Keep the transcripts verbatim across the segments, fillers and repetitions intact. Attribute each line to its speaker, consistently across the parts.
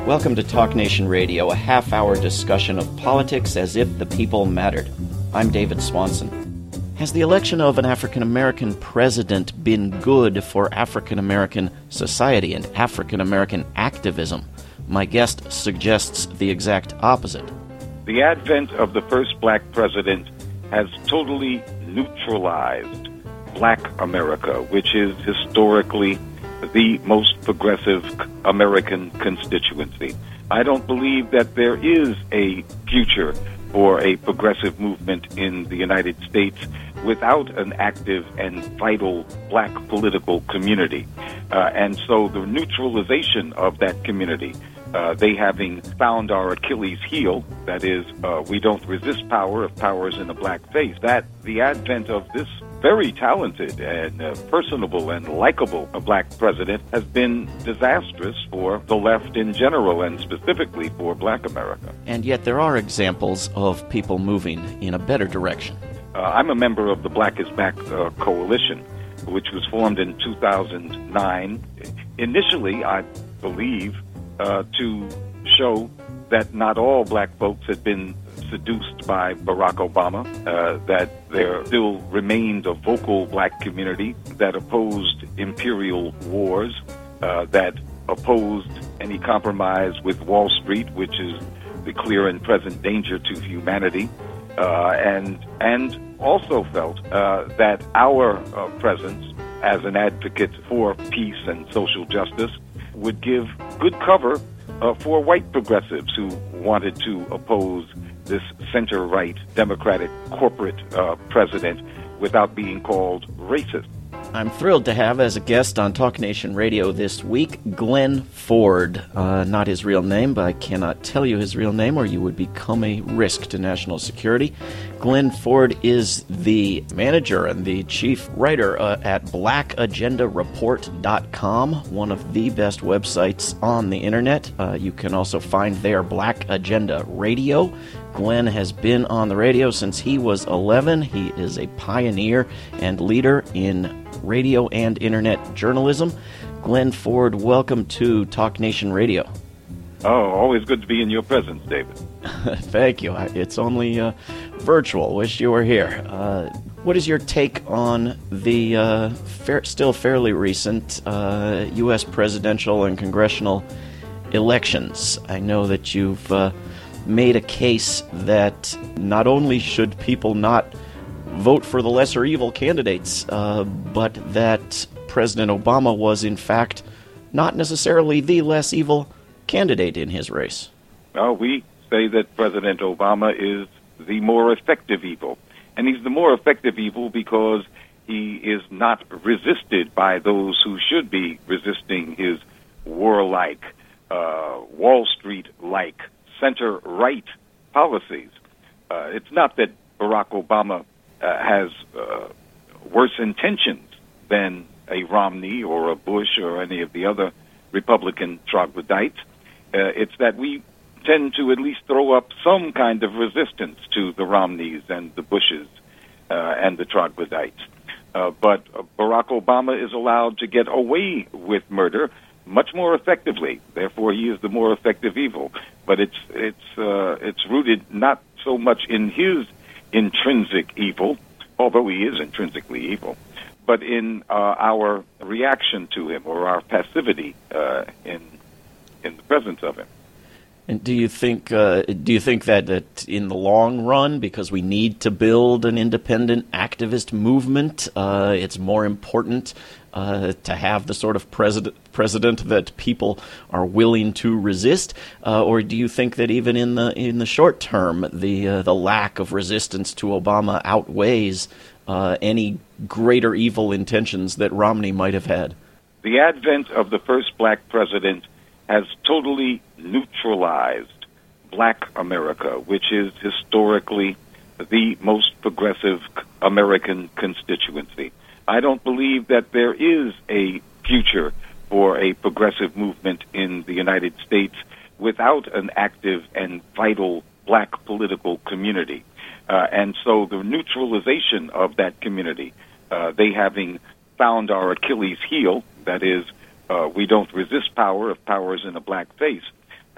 Speaker 1: Welcome to Talk Nation Radio, a half-hour discussion of politics as if the people mattered. I'm David Swanson. Has the election of an African-American president been good for African-American society and African-American activism? My guest suggests the exact opposite.
Speaker 2: The advent of the first black president has totally neutralized black America, which is historically the most progressive American constituency. I don't believe that there is a future for a progressive movement in the United States without an active and vital black political community. Uh, and so the neutralization of that community, uh, they having found our Achilles heel, that is, uh, we don't resist power if power is in a black face, that the advent of this very talented and uh, personable and likable black president has been disastrous for the left in general and specifically for black America.
Speaker 1: And yet there are examples of people moving in a better direction.
Speaker 2: Uh, I'm a member of the Black is Back uh, Coalition, which was formed in two thousand nine. Initially, I believe, uh, to show that not all black folks had been seduced by Barack Obama, uh, that there still remained a vocal black community that opposed imperial wars, uh, that opposed any compromise with Wall Street, which is the clear and present danger to humanity, uh, and and also felt uh, that our uh, presence as an advocate for peace and social justice would give good cover uh, for white progressives who wanted to oppose this center-right Democratic corporate uh, president without being called racist.
Speaker 1: I'm thrilled to have as a guest on Talk Nation Radio this week, Glenn Ford. Uh, not his real name, but I cannot tell you his real name or you would become a risk to national security. Glenn Ford is the manager and the chief writer uh, at black agenda report dot com, one of the best websites on the internet. Uh, you can also find there Black Agenda Radio. Glenn has been on the radio since he was eleven. He is a pioneer and leader in radio and internet journalism. Glenn Ford, welcome to Talk Nation Radio.
Speaker 2: Oh, always good to be in your presence, David.
Speaker 1: Thank you. It's only uh, virtual. Wish you were here. Uh, what is your take on the uh, fair, still fairly recent uh, U S presidential and congressional elections? I know that you've uh, made a case that not only should people not vote for the lesser evil candidates, uh, but that President Obama was, in fact, not necessarily the less evil candidate in his race.
Speaker 2: Well, we say that President Obama is the more effective evil. And he's the more effective evil because he is not resisted by those who should be resisting his warlike, uh, Wall Street-like, center-right policies. Uh, it's not that Barack Obama uh, has uh, worse intentions than a Romney or a Bush or any of the other Republican troglodytes. Uh, it's that we tend to at least throw up some kind of resistance to the Romneys and the Bushes uh, and the troglodytes. Uh, but Barack Obama is allowed to get away with murder much more effectively. Therefore, he is the more effective evil. But it's it's uh, it's rooted not so much in his intrinsic evil, although he is intrinsically evil, but in uh, our reaction to him or our passivity uh, in in the presence of him.
Speaker 1: And do you think uh, do you think that, that in the long run, because we need to build an independent activist movement, uh, it's more important uh, to have the sort of president president that people are willing to resist, uh, or do you think that even in the in the short term, the uh, the lack of resistance to Obama outweighs uh, any greater evil intentions that Romney might have had?
Speaker 2: The advent of the first black president has totally neutralized black America, which is historically the most progressive American constituency. I don't believe that there is a future for a progressive movement in the United States without an active and vital black political community. Uh, and so the neutralization of that community, uh, they having found our Achilles heel, that is, Uh, we don't resist power if power is in a black face.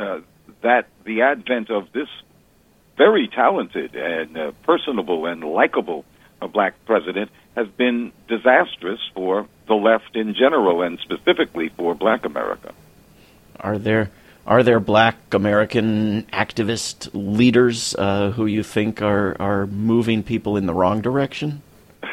Speaker 2: uh, that the advent of this very talented and uh, personable and likable uh, black president has been disastrous for the left in general and specifically for black America.
Speaker 1: Are there are there black American activist leaders uh, who you think are, are moving people in the wrong direction?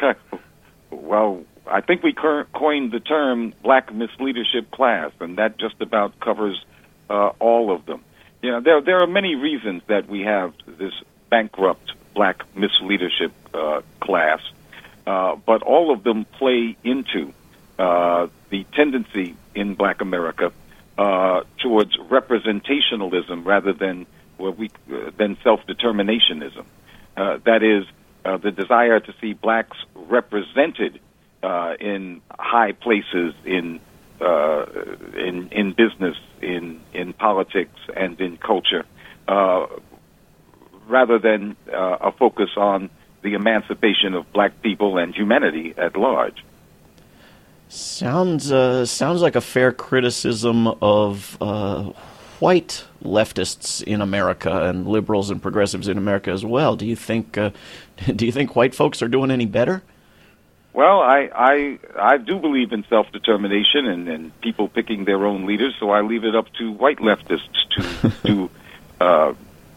Speaker 2: Well, I think we cur- coined the term black misleadership class, and that just about covers uh, all of them. You know, there there are many reasons that we have this bankrupt black misleadership uh, class, uh, but all of them play into uh, the tendency in black America uh, towards representationalism rather than what we uh, than self-determinationism. Uh, that is, uh, the desire to see blacks represented uh, in high places in uh, in in business, in in politics, and in culture, uh, rather than uh, a focus on the emancipation of black people and humanity at large.
Speaker 1: Sounds uh, sounds like a fair criticism of uh, white leftists in America and liberals and progressives in America as well. Do you think uh, do you think white folks are doing any better?
Speaker 2: Well, I I, I do believe in self-determination and, and people picking their own leaders, so I leave it up to white leftists to do uh,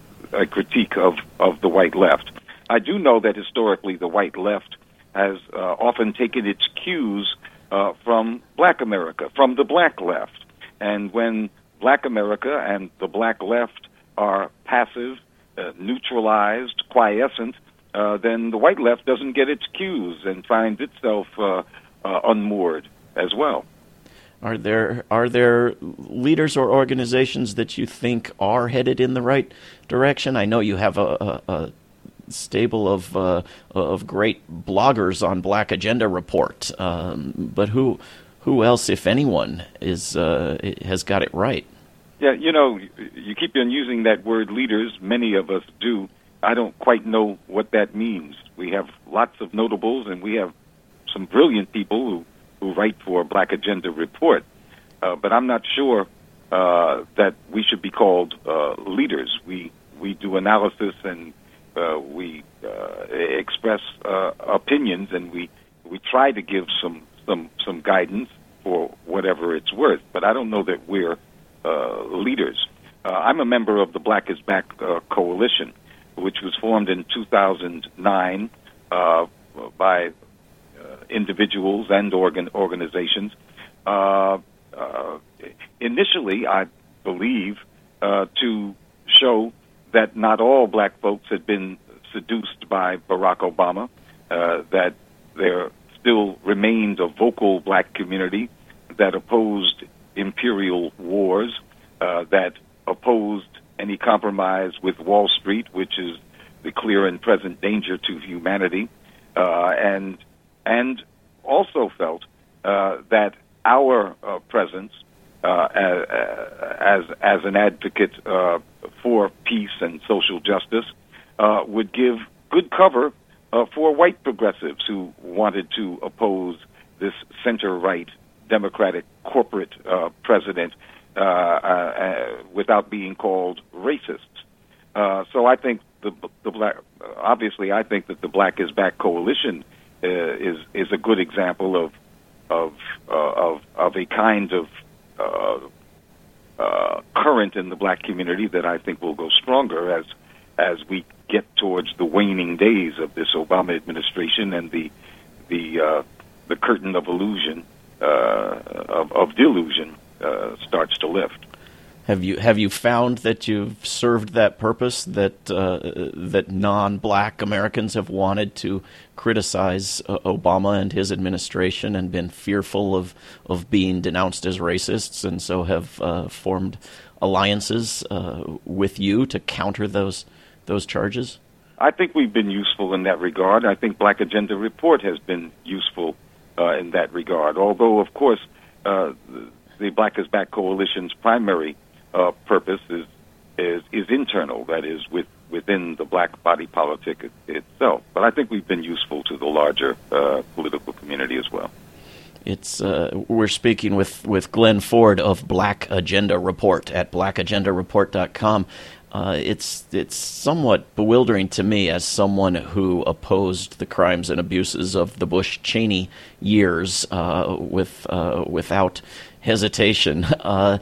Speaker 2: a critique of, of the white left. I do know that historically the white left has uh, often taken its cues uh, from black America, from the black left. And when black America and the black left are passive, uh, neutralized, quiescent, uh, then the white left doesn't get its cues and finds itself uh, uh, unmoored as well.
Speaker 1: Are there are there leaders or organizations that you think are headed in the right direction? I know you have a, a, a stable of uh, of great bloggers on Black Agenda Report, um, but who who else, if anyone, is uh, has got it right?
Speaker 2: Yeah, you know, you keep on using that word leaders. Many of us do. I don't quite know what that means. We have lots of notables, and we have some brilliant people who, who write for Black Agenda Report. Uh, but I'm not sure uh, that we should be called uh, leaders. We we do analysis and uh, we uh, express uh, opinions, and we, we try to give some, some, some guidance for whatever it's worth. But I don't know that we're uh, leaders. Uh, I'm a member of the Black is Back uh, Coalition, which was formed in two thousand nine uh, by uh, individuals and organ- organizations. Uh, uh, initially, I believe, uh, to show that not all black folks had been seduced by Barack Obama, uh, that there still remained a vocal black community that opposed imperial wars, uh, that opposed any compromise with Wall Street, which is the clear and present danger to humanity, uh, and and also felt uh, that our uh, presence uh, as as an advocate uh, for peace and social justice uh, would give good cover uh, for white progressives who wanted to oppose this center-right Democratic corporate uh, president uh, uh, without being called racist. Uh, so I think the the black obviously I think that the Black is Back Coalition uh, is is a good example of of uh, of of a kind of uh, uh, current in the black community that I think will go stronger as as we get towards the waning days of this Obama administration and the the uh, the curtain of illusion uh, of, of delusion uh, starts to lift.
Speaker 1: Have you have you found that you've served that purpose, that uh, that non-black Americans have wanted to criticize uh, Obama and his administration and been fearful of, of being denounced as racists, and so have uh, formed alliances uh, with you to counter those those charges?
Speaker 2: I think we've been useful in that regard. I think Black Agenda Report has been useful uh, in that regard, although, of course, uh, the Black is Back Coalition's primary Uh, purpose is is is internal, that is, with within the black body politic it, itself. But I think we've been useful to the larger uh, political community as well.
Speaker 1: It's uh, we're speaking with, with Glenn Ford of Black Agenda Report at black agenda report dot com. Uh, it's it's somewhat bewildering to me as someone who opposed the crimes and abuses of the Bush-Cheney years uh, with uh, without hesitation uh,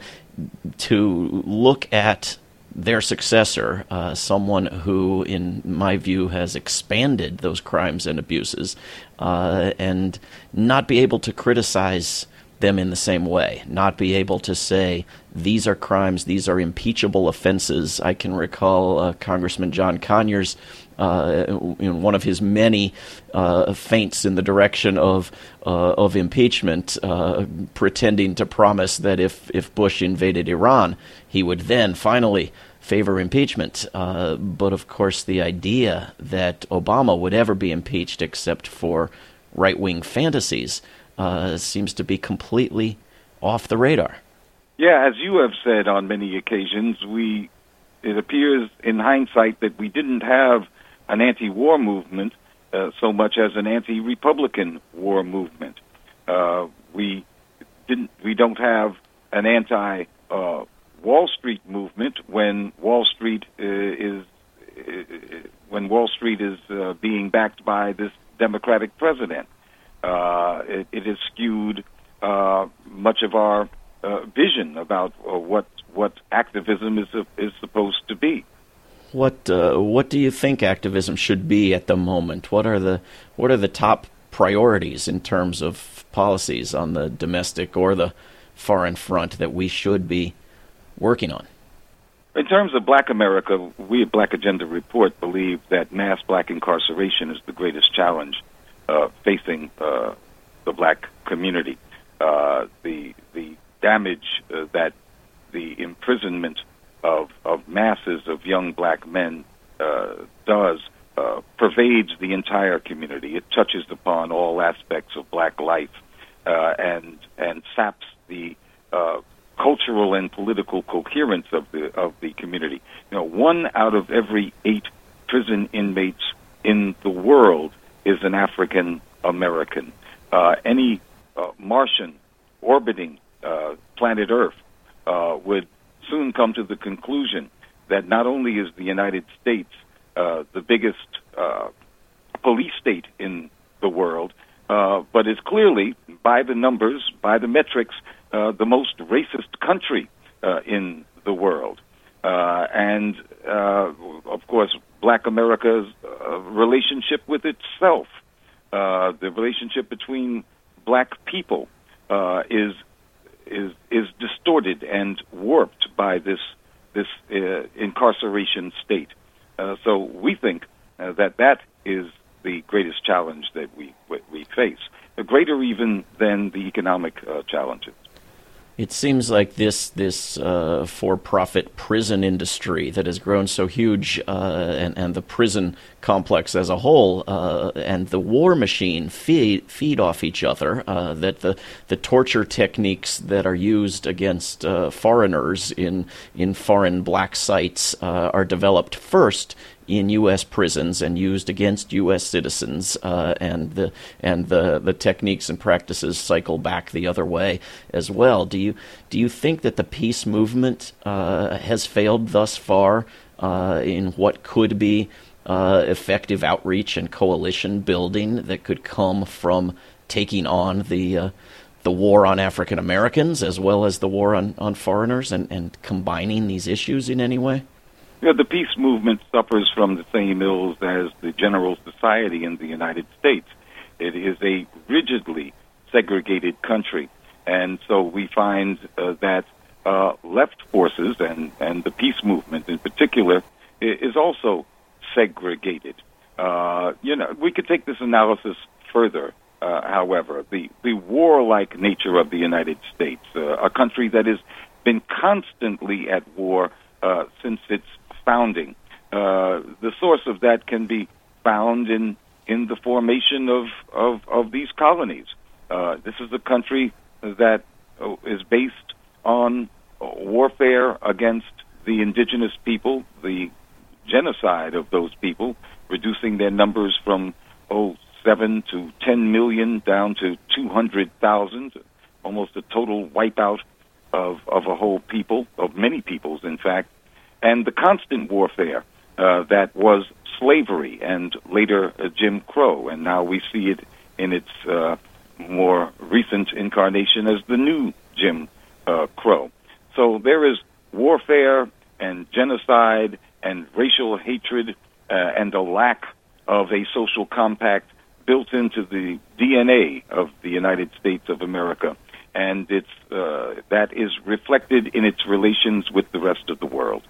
Speaker 1: to look at their successor, uh, someone who, in my view, has expanded those crimes and abuses, uh, and not be able to criticize them in the same way, not be able to say, these are crimes, these are impeachable offenses. I can recall uh, Congressman John Conyers, uh, in one of his many uh, feints in the direction of uh, of impeachment, uh, pretending to promise that if, if Bush invaded Iran, he would then finally favor impeachment. Uh, but of course, the idea that Obama would ever be impeached except for right-wing fantasies uh, seems to be completely off the radar.
Speaker 2: Yeah, as you have said on many occasions, we it appears in hindsight that we didn't have an anti-war movement uh, so much as an anti-Republican war movement. Uh, we didn't. We don't have an anti uh, Wall Street movement when Wall Street uh, is uh, when Wall Street is uh, being backed by this Democratic president. Uh, it, it has skewed uh, much of our uh, vision about uh, what what activism is uh, is supposed to be.
Speaker 1: What uh, what do you think activism should be at the moment? What are the what are the top priorities in terms of policies on the domestic or the foreign front that we should be working on?
Speaker 2: In terms of Black America, we at Black Agenda Report believe that mass black incarceration is the greatest challenge uh, facing uh, the black community. Uh, the the damage uh, that the imprisonment of of masses of young black men uh, does uh, pervades the entire community. It touches upon all aspects of black life uh, and and saps the uh, cultural and political coherence of the of the community. You know, one out of every eight prison inmates in the world is an African American. Uh, any uh, Martian orbiting uh, planet Earth uh, would soon come to the conclusion that not only is the United States uh, the biggest uh, police state in the world, uh, but is clearly, by the numbers, by the metrics, uh, the most racist country uh, in the world. Uh, and, uh, of course, Black America's uh, relationship with itself, uh, the relationship between black people uh, is is is distorted and warped by this this uh, incarceration state. Uh, so we think uh, that that is the greatest challenge that we we face, uh, greater even than the economic uh, challenges.
Speaker 1: It seems like this this uh, for-profit prison industry that has grown so huge, uh, and, and the prison complex as a whole, uh, and the war machine feed feed off each other. Uh, that the the torture techniques that are used against uh, foreigners in in foreign black sites uh, are developed first in U S prisons and used against U S citizens, uh, and the and the, the techniques and practices cycle back the other way as well. Do you do you think that the peace movement uh, has failed thus far uh, in what could be uh, effective outreach and coalition building that could come from taking on the uh, the war on African Americans as well as the war on, on foreigners and, and combining these issues in any way?
Speaker 2: You know, the peace movement suffers from the same ills as the general society in the United States. It is a rigidly segregated country, and so we find uh, that uh, left forces and, and the peace movement in particular is also segregated. Uh, you know, we could take this analysis further, uh, however. The, the warlike nature of the United States, uh, a country that has been constantly at war uh, since its founding. Uh, the source of that can be found in, in the formation of, of, of these colonies. Uh, this is a country that uh, is based on warfare against the indigenous people, the genocide of those people, reducing their numbers from, oh, seven to ten million down to two hundred thousand, almost a total wipeout of, of a whole people, of many peoples, in fact, and the constant warfare uh, that was slavery and later uh, Jim Crow, and now we see it in its uh, more recent incarnation as the new Jim uh, Crow. So there is warfare and genocide and racial hatred uh, and a lack of a social compact built into the D N A of the United States of America, and it's uh, that is reflected in its relations with the rest of the world.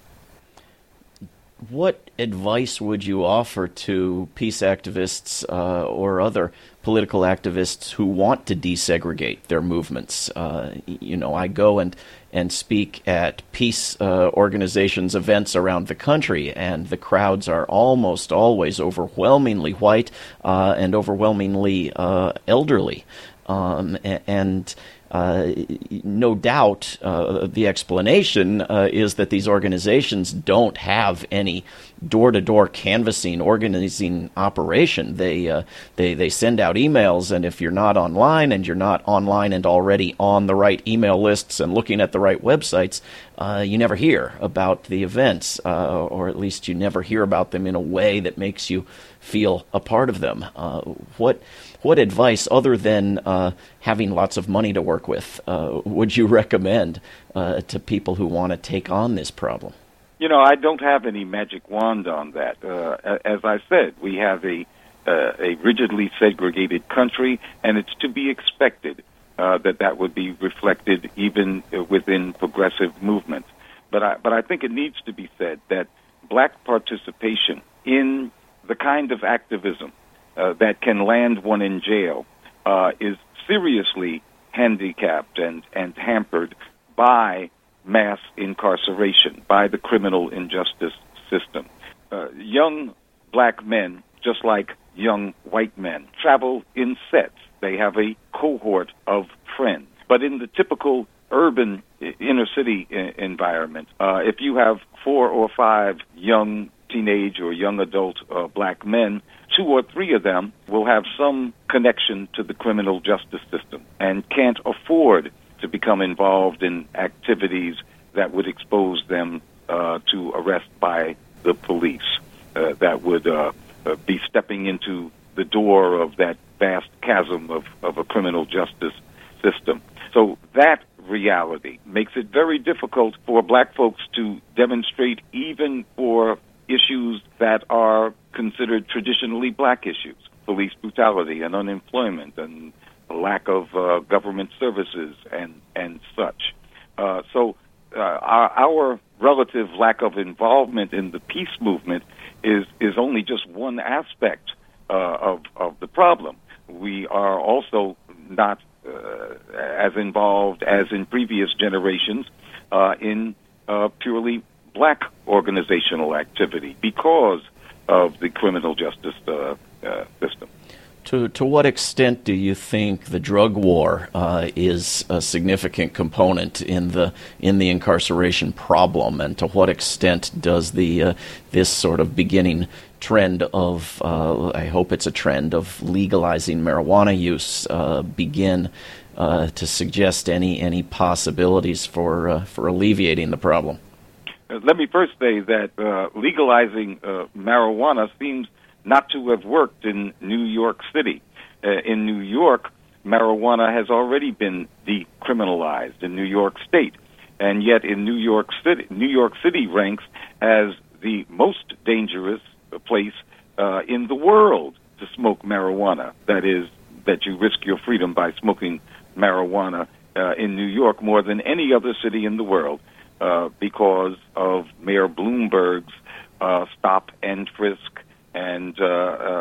Speaker 1: What advice would you offer to peace activists uh, or other political activists who want to desegregate their movements? Uh, you know, I go and, and speak at peace uh, organizations' events around the country, and the crowds are almost always overwhelmingly white uh, and overwhelmingly uh, elderly. Um, and Uh, no doubt uh, the explanation uh, is that these organizations don't have any door-to-door canvassing, organizing operation. They, uh, they they send out emails, and if you're not online and you're not online and already on the right email lists and looking at the right websites, uh, you never hear about the events, uh, or at least you never hear about them in a way that makes you feel a part of them. Uh, what what advice, other than uh, having lots of money to work with, uh, would you recommend uh, to people who want to take on this problem?
Speaker 2: You know, I don't have any magic wand on that. Uh, as I said, we have a uh, a rigidly segregated country, and it's to be expected uh, that that would be reflected even within progressive movements. But I, but I think it needs to be said that black participation in the kind of activism uh, that can land one in jail uh, is seriously handicapped and, and hampered by mass incarceration, by the criminal injustice system. Uh, young black men, just like young white men, travel in sets. They have a cohort of friends. But in the typical urban inner city I- environment, uh, if you have four or five young teenage or young adult uh, black men, two or three of them will have some connection to the criminal justice system and can't afford to become involved in activities that would expose them uh, to arrest by the police, uh, that would uh, uh, be stepping into the door of that vast chasm of, of a criminal justice system. So that reality makes it very difficult for black folks to demonstrate even for issues that are considered traditionally black issues, police brutality and unemployment and a lack of uh, government services and, and such. Uh, so uh, our, our relative lack of involvement in the peace movement is, is only just one aspect uh, of, of the problem. We are also not uh, as involved as in previous generations uh, in uh, purely black organizational activity because of the criminal justice uh, uh, system.
Speaker 1: To to what extent do you think the drug war uh, is a significant component in the in the incarceration problem, and to what extent does the uh, this sort of beginning trend of uh, I hope it's a trend of legalizing marijuana use uh, begin uh, to suggest any any possibilities for uh, for alleviating the problem?
Speaker 2: Let me first say that uh, legalizing uh, marijuana seems not to have worked in New York City. Uh, in New York, marijuana has already been decriminalized in New York State, and yet in New York City, New York City ranks as the most dangerous place uh, in the world to smoke marijuana. That is, that you risk your freedom by smoking marijuana uh, in New York more than any other city in the world. Uh, because of Mayor Bloomberg's uh, stop and frisk and uh,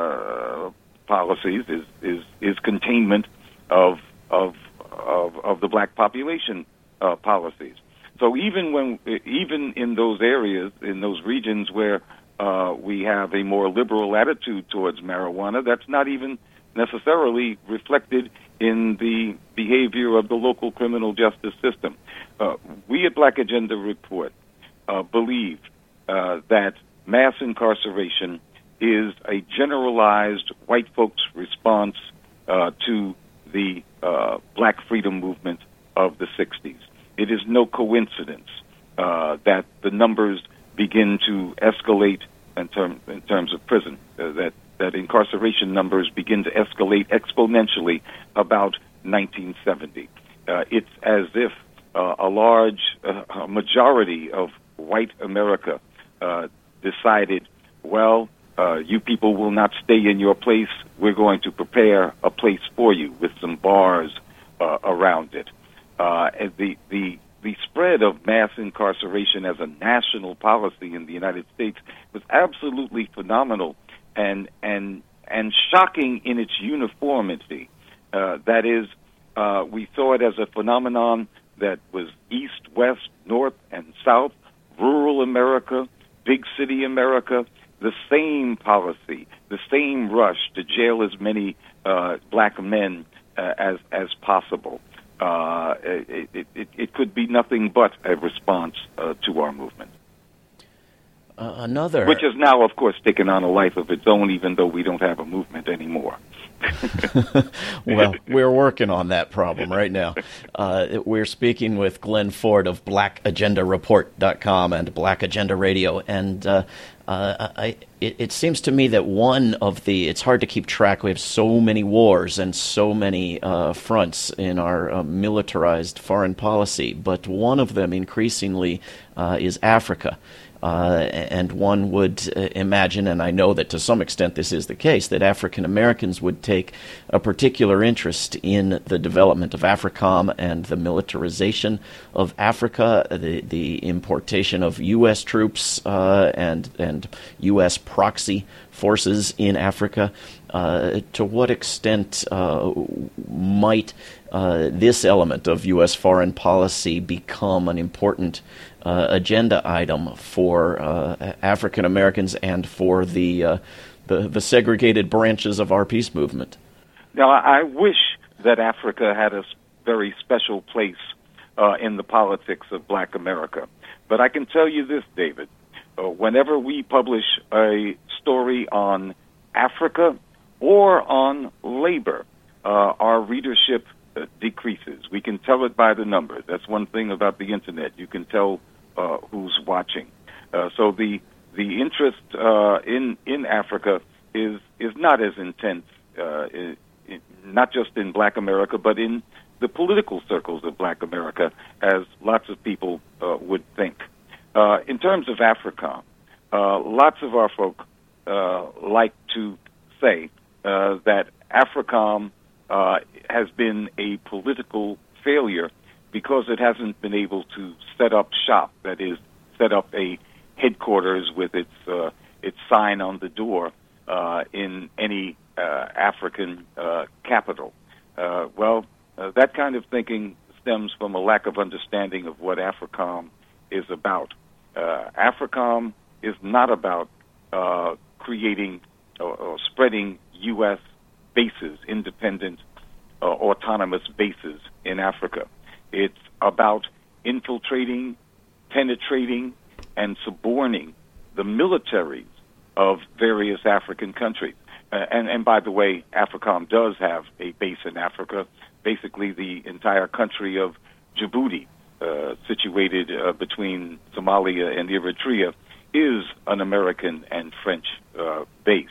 Speaker 2: uh, policies, is, is is containment of of of, of the black population uh, policies. So even when even in those areas, in those regions where uh, we have a more liberal attitude towards marijuana, that's not even necessarily reflected in the behavior of the local criminal justice system. Uh, we at Black Agenda Report uh, believe uh, that mass incarceration is a generalized white folks' response uh, to the uh, Black freedom movement of the sixties. It is no coincidence uh, that the numbers begin to escalate in, term, in terms of prison, uh, that, that incarceration numbers begin to escalate exponentially about nineteen seventy. Uh, it's as if uh, a large uh, majority of white America uh, decided, well, uh, you people will not stay in your place. We're going to prepare a place for you with some bars uh, around it. Uh, and the, the, the spread of mass incarceration as a national policy in the United States was absolutely phenomenal and, and, and shocking in its uniformity. Uh, that is, uh, we saw it as a phenomenon that was east, west, north, and south, rural America, big city America, the same policy, the same rush to jail as many uh, black men uh, as as possible. Uh, it, it, it could be nothing but a response uh, to our movement.
Speaker 1: Uh, another...
Speaker 2: Which has now, of course, taken on a life of its own, even though we don't have a movement anymore.
Speaker 1: Well, we're working on that problem right now. Uh, we're speaking with Glenn Ford of black agenda report dot com and Black Agenda Radio, and uh, uh, I, it, it seems to me that one of the, it's hard to keep track, we have so many wars and so many uh, fronts in our uh, militarized foreign policy, but one of them increasingly uh, is Africa. Uh, and one would uh, imagine, and I know that to some extent this is the case, that African Americans would take a particular interest in the development of AFRICOM and the militarization of Africa, the the importation of U S troops uh, and and U S proxy forces in Africa. Uh, to what extent uh, might uh, this element of U S foreign policy become an important uh, agenda item for uh, African Americans and for the, uh, the the segregated branches of our peace movement?
Speaker 2: Now, I wish that Africa had a very special place uh, in the politics of black America. But I can tell you this, David. Uh, whenever we publish a story on Africa or on labor, uh, our readership uh, decreases. We can tell it by the numbers. That's one thing about the Internet. You can tell uh, who's watching. Uh, so the the interest uh, in in Africa is is not as intense, uh, in, in, not just in Black America, but in the political circles of Black America, as lots of people uh, would think. Uh, in terms of AFRICOM, uh, lots of our folk uh, like to say uh, that AFRICOM uh, has been a political failure because it hasn't been able to set up shop, that is, set up a headquarters with its uh, its sign on the door uh, in any uh, African uh, capital. Uh, well, uh, that kind of thinking stems from a lack of understanding of what AFRICOM is about. Uh, AFRICOM is not about uh, creating or, or spreading U S bases, independent, uh, autonomous bases in Africa. It's about infiltrating, penetrating, and suborning the militaries of various African countries. Uh, and, and by the way, AFRICOM does have a base in Africa, basically the entire country of Djibouti, uh, situated uh, between Somalia and Eritrea, is an American and French uh, base.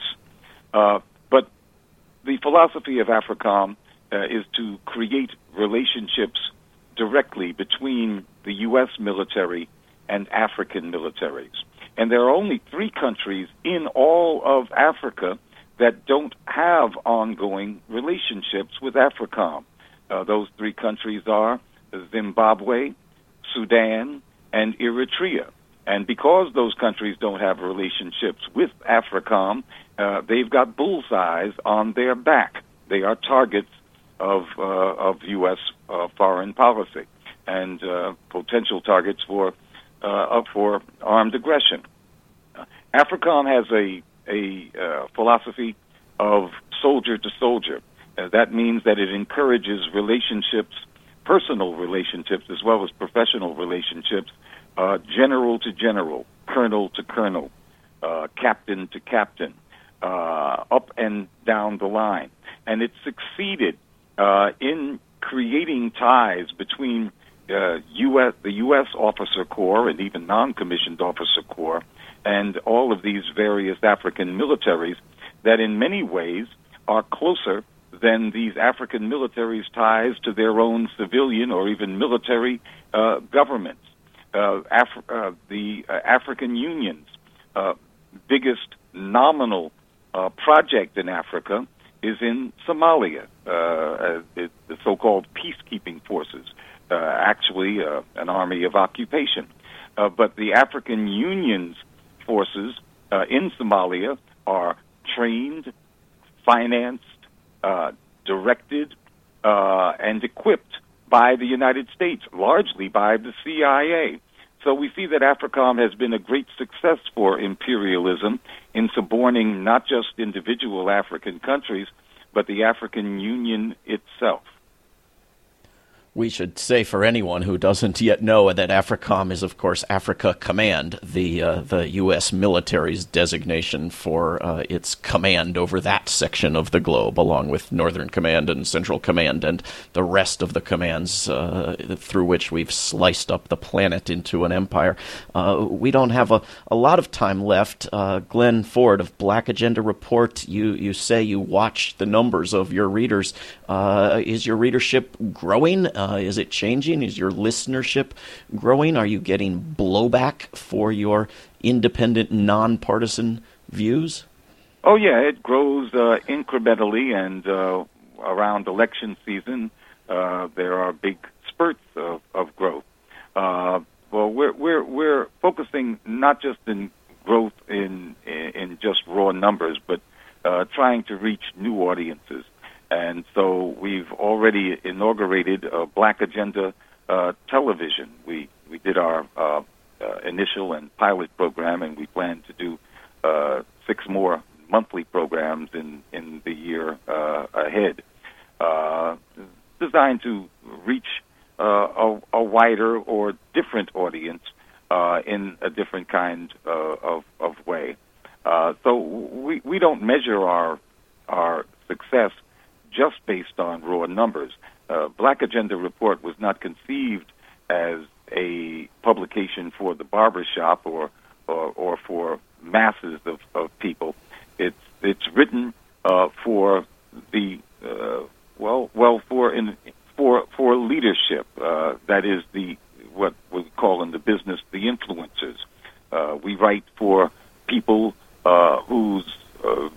Speaker 2: Uh, but the philosophy of AFRICOM uh, is to create relationships directly between the U S military and African militaries. And there are only three countries in all of Africa that don't have ongoing relationships with AFRICOM. Uh, those three countries are Zimbabwe, Sudan, and Eritrea. And because those countries don't have relationships with AFRICOM, uh, they've got bullseyes on their back. They are targets of uh, of U S uh, foreign policy and uh, potential targets for uh, for armed aggression. Uh, AFRICOM has a a uh, philosophy of soldier to soldier. Uh, that means that it encourages relationships, personal relationships as well as professional relationships, uh, general to general, colonel to colonel, uh, captain to captain. uh, up and down the line. And it succeeded uh, in creating ties between uh, U S the U S officer corps and even non-commissioned officer corps and all of these various African militaries that in many ways are closer than these African militaries' ties to their own civilian or even military uh, governments. Uh, Af- uh, the uh, African Union's uh, biggest nominal uh, project in Africa is in Somalia, uh, it, the so-called peacekeeping forces, uh, actually uh, an army of occupation. Uh, but the African Union's forces uh, in Somalia are trained, financed, uh, directed, uh, and equipped by the United States, largely by the C I A. So we see that AFRICOM has been a great success for imperialism in suborning not just individual African countries, but the African Union itself.
Speaker 1: We should say for anyone who doesn't yet know that AFRICOM is, of course, Africa Command, the uh, the U S military's designation for uh, its command over that section of the globe, along with Northern Command and Central Command and the rest of the commands uh, through which we've sliced up the planet into an empire. Uh, we don't have a, a lot of time left. Uh, Glenn Ford of Black Agenda Report, you, you say you watch the numbers of your readers. Uh, is your readership growing? Uh, is it changing? Is your listenership growing? Are you getting blowback for your independent, nonpartisan views?
Speaker 2: Oh, yeah, it grows uh, incrementally, and uh, around election season, uh, there are big spurts of, of growth. Uh, well, we're we're we're focusing not just in growth in in just raw numbers, but uh, trying to reach new audiences. And so we've already inaugurated a Black Agenda uh, television. We we did our uh, uh, initial and pilot program, and we plan to do uh, six more monthly programs in, in the year uh, ahead, uh, designed to reach uh, a, a wider or different audience uh, in a different kind uh, of, of way. Uh, so we, we don't measure our our success just based on raw numbers. Uh, Black Agenda Report was not conceived as a publication for the barbershop or, or, or for masses of, of people. It's it's written uh, for the uh, well well for in for for leadership. Uh, that is the what we call in the business the influencers. Uh, we write for people uh, whose uh,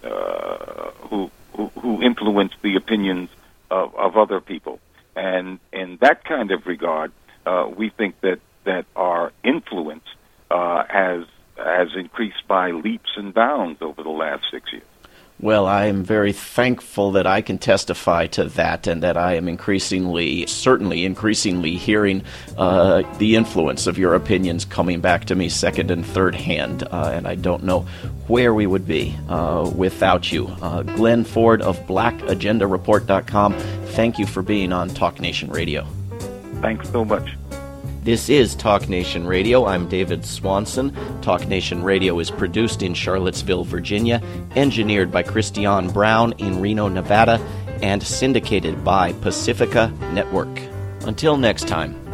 Speaker 2: uh, who. who influence the opinions of, of other people. And in that kind of regard, uh, we think that, that our influence uh, has has increased by leaps and bounds over the last six years.
Speaker 1: Well, I am very thankful that I can testify to that, and that I am increasingly, certainly increasingly hearing uh, the influence of your opinions coming back to me second and third hand, uh, and I don't know where we would be uh, without you. Uh, Glenn Ford of black agenda report dot com, thank you for being on Talk Nation Radio.
Speaker 2: Thanks so much.
Speaker 1: This is Talk Nation Radio. I'm David Swanson. Talk Nation Radio is produced in Charlottesville, Virginia, engineered by Christiane Brown in Reno, Nevada, and syndicated by Pacifica Network. Until next time.